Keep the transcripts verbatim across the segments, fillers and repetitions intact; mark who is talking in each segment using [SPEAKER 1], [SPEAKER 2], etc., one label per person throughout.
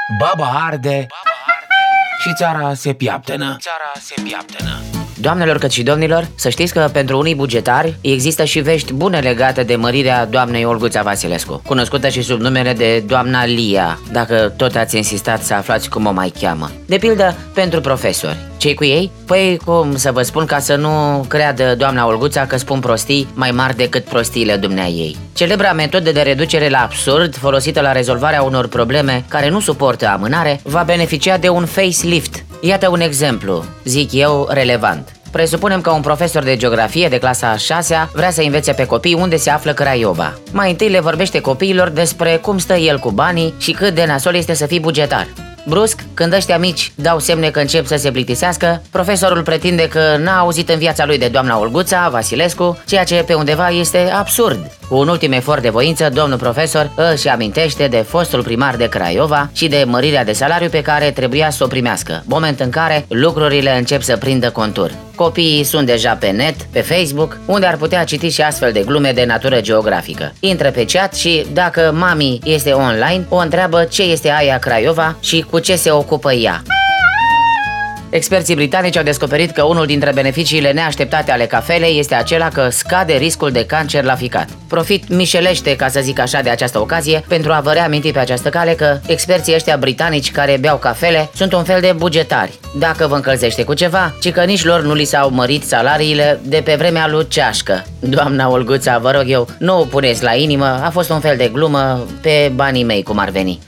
[SPEAKER 1] Baba arde și țara se piaptănă. Țara se piaptănă.
[SPEAKER 2] Doamnelor cât și domnilor, să știți că pentru unii bugetari există și vești bune legate de mărirea doamnei Olguța Vasilescu, cunoscută și sub numele de doamna Lia, dacă tot ați insistat să aflați cum o mai cheamă. De pildă, pentru profesori. Ce-i cu ei? Păi, cum să vă spun ca să nu creadă doamna Olguța că spun prostii mai mari decât prostiile dumneaei. Celebra metodă de reducere la absurd, folosită la rezolvarea unor probleme care nu suportă amânare, va beneficia de un facelift. Iată un exemplu, zic eu, relevant. Presupunem că un profesor de geografie de clasa a șasea vrea să învețe pe copii unde se află Craiova. Mai întâi le vorbește copiilor despre cum stă el cu banii și cât de nasol este să fii bugetar. Brusc, când ăștia mici dau semne că încep să se plictisească, profesorul pretinde că n-a auzit în viața lui de doamna Olguța Vasilescu, ceea ce pe undeva este absurd. Cu un ultim efort de voință, domnul profesor își amintește de fostul primar de Craiova și de mărirea de salariu pe care trebuia să o primească, moment în care lucrurile încep să prindă contur. Copiii sunt deja pe net, pe Facebook, unde ar putea citi și astfel de glume de natură geografică. Intră pe chat și, dacă mami este online, o întreabă ce este aia Craiova și cu ce se ocupă ea. Experții britanici au descoperit că unul dintre beneficiile neașteptate ale cafelei este acela că scade riscul de cancer la ficat. Profit mișelește, ca să zic așa, de această ocazie pentru a vă reaminti pe această cale că experții ăștia britanici care beau cafele sunt un fel de bugetari. Dacă vă încălzește cu ceva, ci că nici lor nu li s-au mărit salariile de pe vremea lui Ceașcă. Doamna Olguța, vă rog eu, nu o puneți la inimă, a fost un fel de glumă pe banii mei, cum ar veni.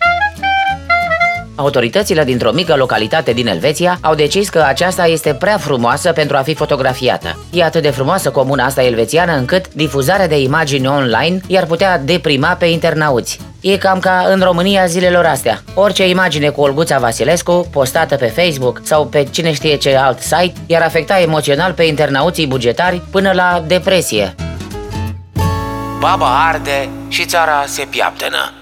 [SPEAKER 2] Autoritățile dintr-o mică localitate din Elveția au decis că aceasta este prea frumoasă pentru a fi fotografiată. E atât de frumoasă comuna asta elvețiană încât difuzarea de imagini online i-ar putea deprima pe internauți. E cam ca în România zilelor astea. Orice imagine cu Olguța Vasilescu, postată pe Facebook sau pe cine știe ce alt site, i-ar afecta emoțional pe internauții bugetari până la depresie.
[SPEAKER 1] Baba arde și țara se piaptănă.